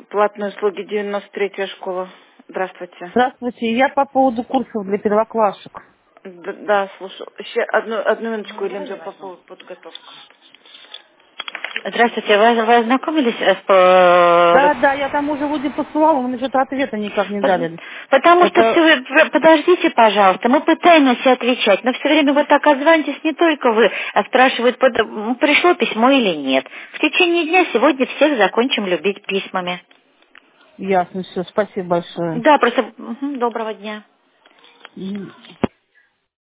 Платные услуги, 93-я школа. Здравствуйте. Здравствуйте, я по поводу курсов для первоклашек. Да, слушаю. Еще одну минуточку, Елена, по поводу подготовки. Здравствуйте, вы ознакомились Да, я там уже вроде посылала, но мне что-то ответа никак не дали. Потому что Это подождите, пожалуйста, мы пытаемся отвечать, но все время вот так отзваниваетесь не только вы, а спрашивают, пришло письмо или нет. В течение дня сегодня всех закончим любить письмами. ясно, все, спасибо большое. Да, просто доброго дня. Мгм.